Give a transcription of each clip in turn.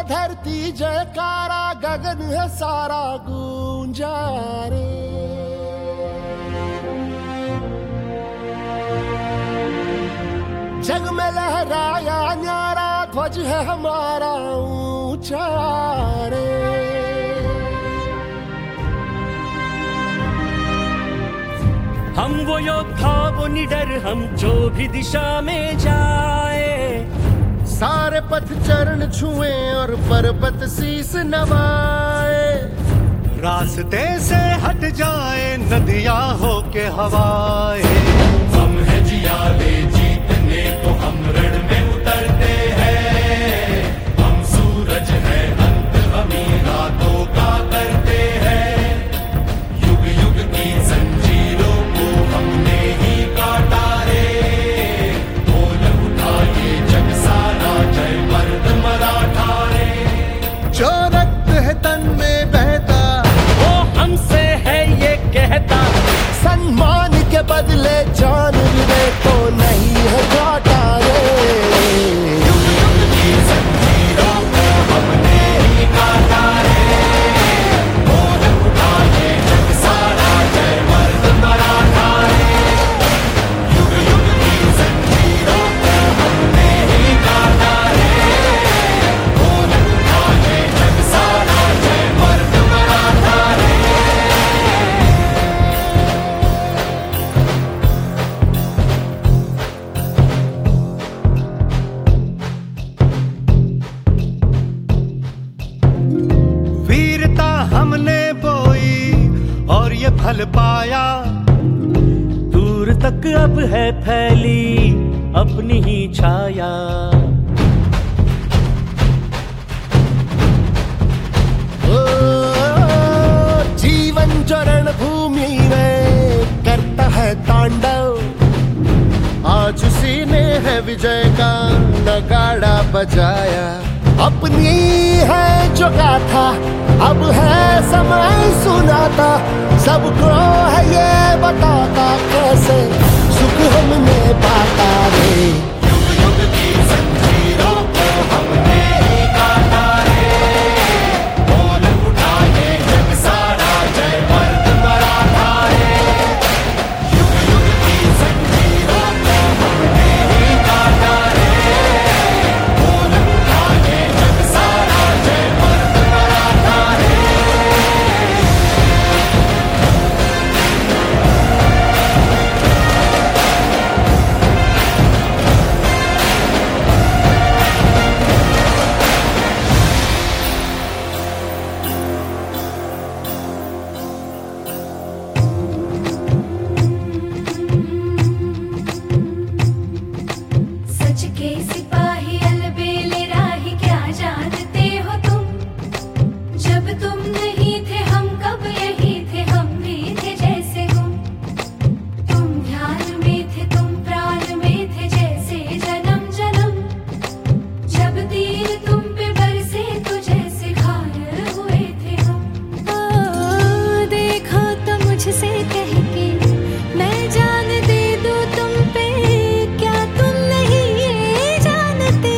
धरती जयकारा, गगन है सारा गूंजा रे। जग में लहराया न्यारा ध्वज है हमारा ऊंचा रे। हम वो योद्धा वो निडर, हम जो भी दिशा में जाए, सारे पथ चरण छुए और पर्वत शीस नवाए। रास्ते से हट जाए नदियां हो के हवाए। हम है जियाले जीतने को, हम रण में उतरते हैं। हम सूरज है अंत हमी रातों का करते हैं। युग युग की जंजीरों को हमने ही काटा रे। बोल उठा ये जग सारा, जय मर्द मराठा रे। जो रक्त है तन में बहता, वो हमसे है ये कहता। सम्मान के बदले जान मिले तो नहीं है घाटा रे। युग युग की जंजीरों को हमने ही काटा रे। बोल उठा ये जग सारा, जय मर्द मराठा रे। युग युग की जंजीरों को हमने ही काटा रे। बोल उठा ये जग सारा, जय मर्द मराठा रे। वीरता हमने बोई और ये फल पाया। दूर तक अब है फैली अपनी ही छाया। ओ, जीवन चरण भूमि में करता है तांडव। आज उसी ने है विजय का नगाड़ा बजाया। अपनी है जो गाथा, अब है समय सुनाता। सबको है ये बताता, कैसे सुख हमने पाता रे। युग युग की जंजीरों को हमने ही काटा रे। बोल उठा ये जग सारा, जय मर्द मराठा रे। युग युग की जंजीरों को हमने ही काटा रे। बोल उठा ये जग सारा, जय मर्द मराठा रे। सच के सिपाही अलबेले राही, क्या जानते हो तुम? जब तुम नहीं थे हम कब यही थे, हम भी थे जैसे गुम। तुम ध्यान में थे, तुम प्राण में थे, जैसे जन्म जन्म। जब तीर तुम पे बरसे तो जैसे घायल हुए थे हम। देखो तो मुझसे कह के मैं जान दे दूं तुम पे, क्या तुम नहीं ये जानते?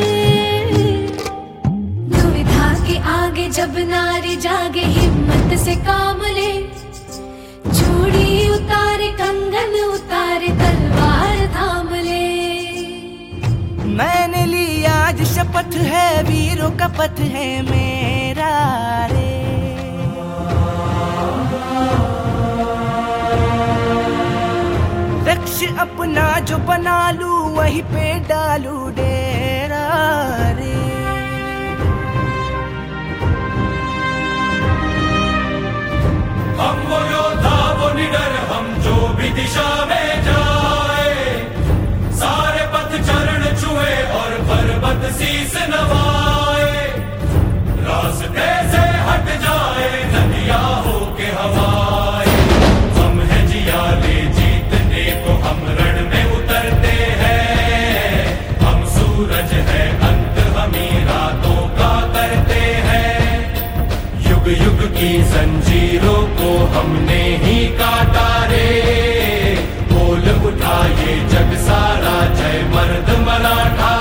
दुविधा के आगे जब नारी जागे, हिम्मत से काम ले। चूड़ी उतारे, कंगन उतारे, तलवार थाम ले। मैंने ली आज शपथ है, वीरों का पथ है मेरा रे। लक्ष्य अपना जो बना लूं, वहीं पे डालू डेरा रे। हम वो योद्धा वो निडर, हम जो भी दिशा में जाए। सारे पथ चरण छुए और पर्वत शीस नवाए। रास्ते से हट जाए नदियां हो के हवाए। हम है जियाले जीतने को, हम रण में उतरते हैं। हम सूरज है अंत हमी रातों का करते हैं। युग युग की जंजीरों को हमने ही काटा रे। बोल उठा ये जग सारा, जय मर्द मराठा